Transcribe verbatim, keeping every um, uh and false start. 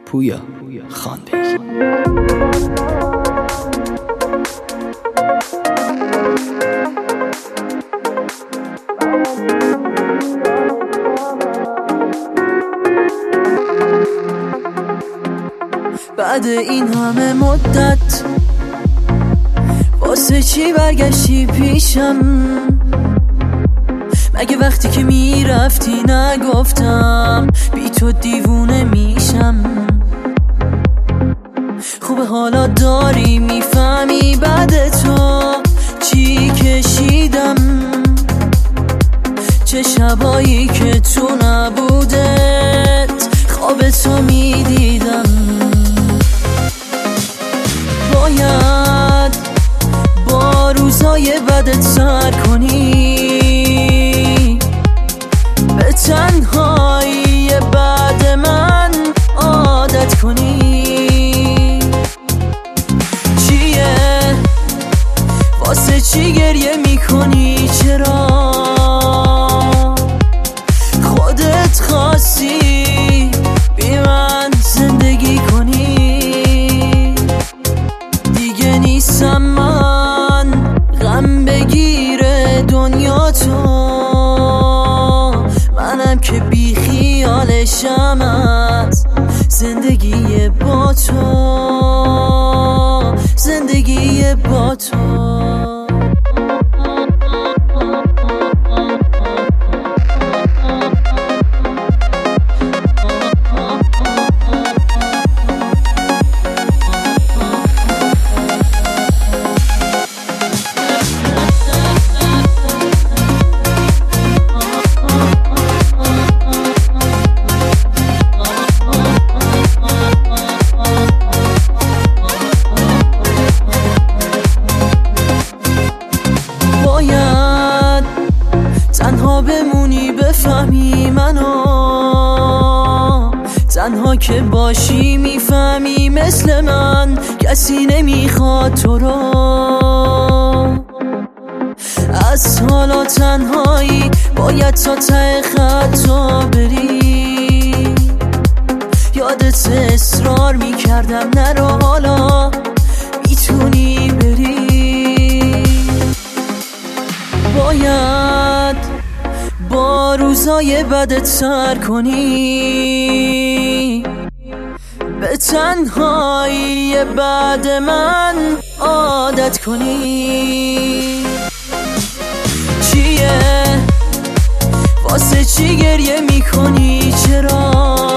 پویا خاندی. بعد این همه مدت واسه چی برگشتی پیشم؟ مگه وقتی که میرفتی نگفتم بی تو دیوونه میشم؟ خوبه حالا داری میفهمی بعد تو چی کشیدم، چه شبایی که تو نبودت خواب تو میدیدم. باید با روزای بدت سر کنی، به تنهایی بعد من عادت کنی. چیه واسه چی گریه میکنی؟ چرا خودت خواستی بی من زندگی کنی؟ دیگه نیستم من غم بگیره دنیا تو، منم که بی خیالشم از زندگی با تو، زندگی با تو. تنها بمونی بفهمی منو، تنها که باشی میفهمی مثل من کسی نمیخواد تو رو. از حالا تنهایی باید تا ته خطا بری، یادت اصرار میکردم نرو حالا میتونی بری. باید با روزای بدت سر کنی، به تنهایی بعد من عادت کنی. چیه واسه چی گریه میکنی؟ چرا